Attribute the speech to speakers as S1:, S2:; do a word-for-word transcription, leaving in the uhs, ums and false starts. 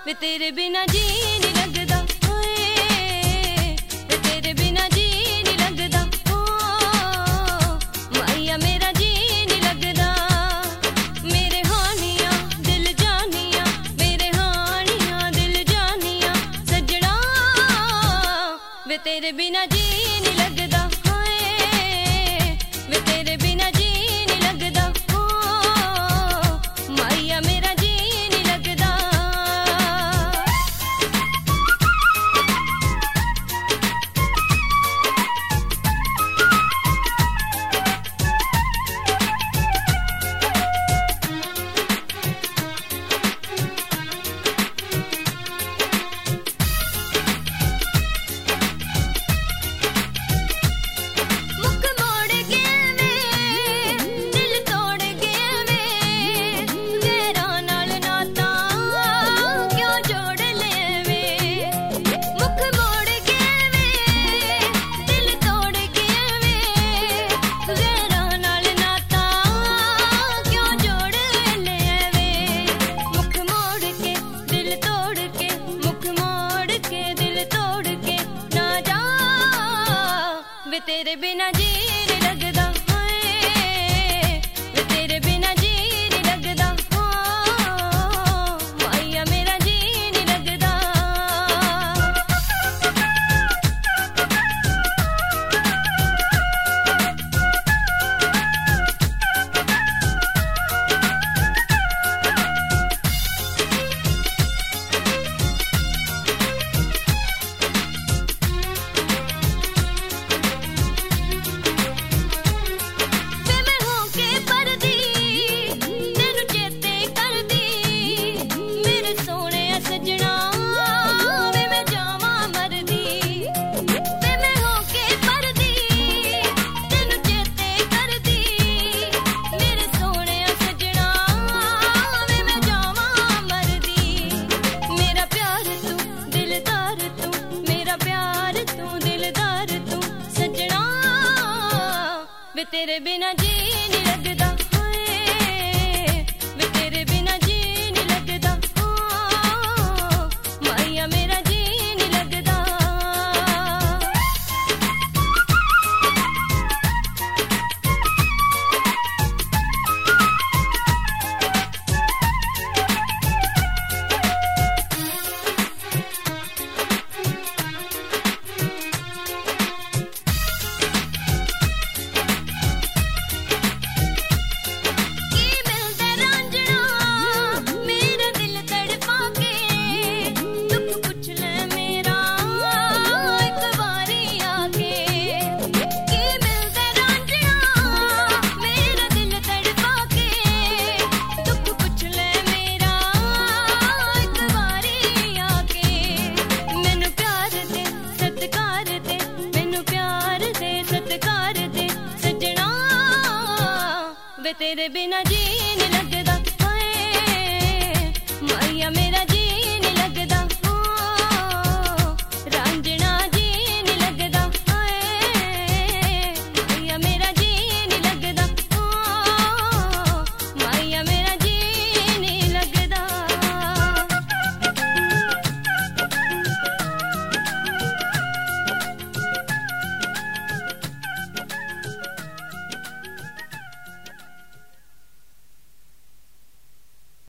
S1: वे तेरे बिना जी नहीं लगदा, वे तेरे बिना जी नहीं लगदा, माइया मेरा जी नहीं लगदा। मेरे हानियां दिल जानियां, मेरे हानियां दिल जानियां सजना, वे तेरे बिना जी नहीं लगदा, वे तेरे बिना जी नहीं लगदा, माइया मेरा जी नहीं लगदा। वे तेरे बिना जी नहीं लगदा, वे तेरे बिना जी नहीं लगदा, माइया मेरा जी नहीं लगदा। वे तेरे बिना जी नहीं लगदा, वे तेरे बिना जी नहीं लगदा, माइया मेरा जी नहीं लगदा। वे तेरे बिना जी